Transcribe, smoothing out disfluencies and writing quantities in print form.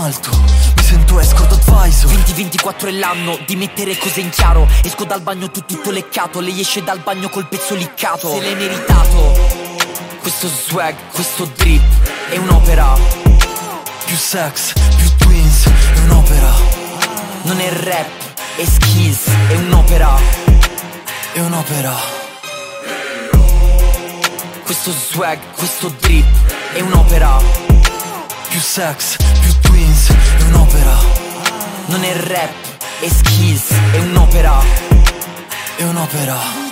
alto, mi sento escort advisor. 2024 è l'anno di mettere cose in chiaro. Esco dal bagno tutto leccato, lei esce dal bagno col pezzo liccato. Se l'hai meritato. Questo swag, questo drip è un'opera. Più sex, più twins, è un'opera. Non è rap, è skills, è un'opera. È un'opera. Questo swag, questo drip è un'opera. Più sex, più twins, è un'opera. Non è rap, è skills, è un'opera. È un'opera.